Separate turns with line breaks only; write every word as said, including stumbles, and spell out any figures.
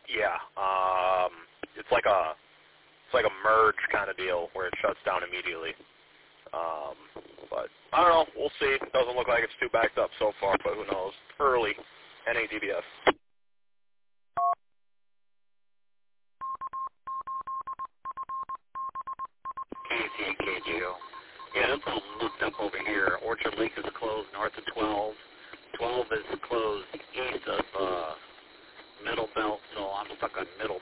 Yeah, um, it's like a it's like a merge kind of deal where it shuts down immediately. Um, but I don't know. We'll see. It doesn't look like it's too backed up so far, but who knows? Early N A D B S.
K C and K G O. Yeah, it's all looked up over here. Orchard Lake is closed north of twelve. twelve is closed east of uh, Middle Belt, so I'm stuck on Middle